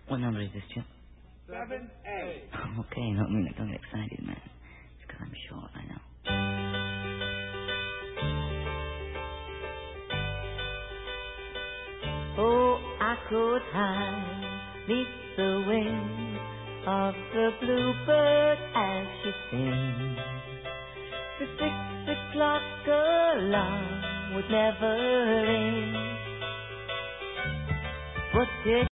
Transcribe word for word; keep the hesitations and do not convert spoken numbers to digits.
What number is this, Jill? Seven A. Okay, not me. Don't get excited, man. It's because I'm short, I know. Oh, I could hide beneath the wings of the bluebird as she sings. The six o'clock alarm would never ring. But it